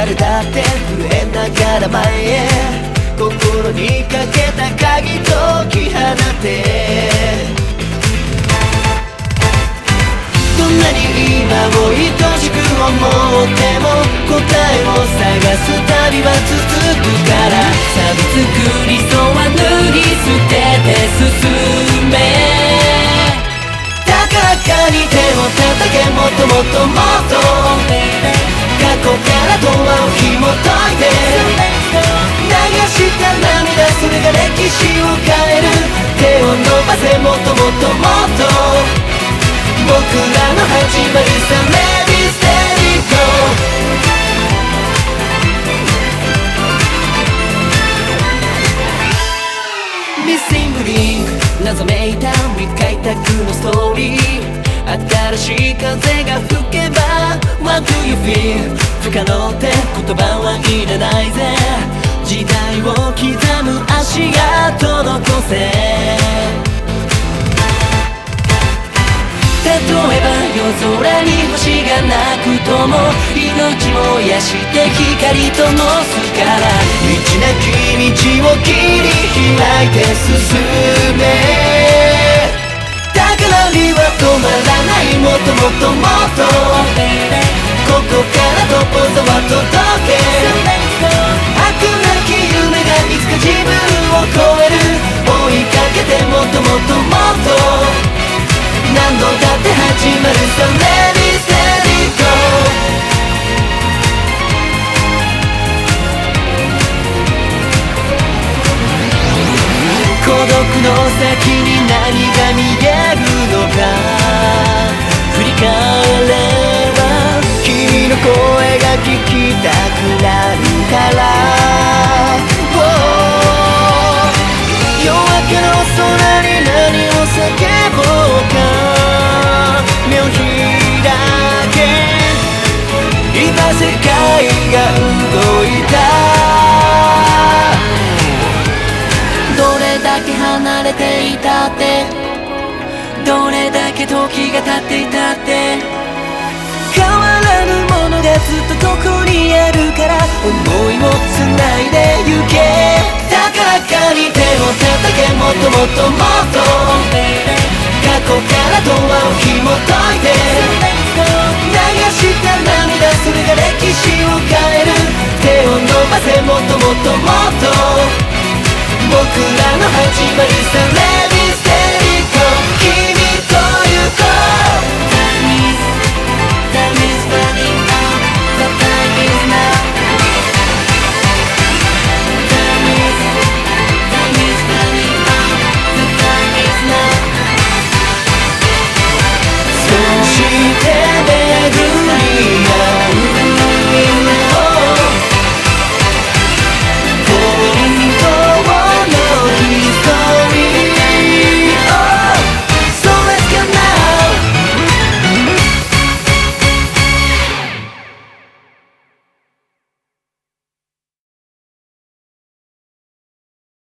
誰だって震えながら前へ心にかけた鍵解き放てどんなに今を愛しく思っても答えを探す旅は続くから錆びつく理想は脱ぎ捨てて進め高かに手を叩けもっともっともっと過去からドアを紐解いて流した涙それが歴史を変える手を伸ばせもっともっともっと僕らの始まるさレディステリコミッシングリンク謎めいた未開拓のストーリー新しい風が吹けば What do you feel 不可能って言葉はいらないぜ時代を刻む足跡残せ例えば夜空に星がなくとも命燃やして光ともすから道なき道を切り開いて進め宝には止まらないもっともっともっとここからどこぞは届け飽くなき夢がいつか自分を超える追いかけてもっともっともっと何度だって始まるさレディステリコ孤独の先に何が見えるのか振り返れば君の声が聞きたくなるから夜明けの空に何を叫ぼうか目を開け今世界が動いたどれだけ離れていたってどれだけ時が経っていたって変わらぬものがずっとここにあるから思いを繋いでゆけ高かに手を叩けもっともっともっと過去からドアを紐解いて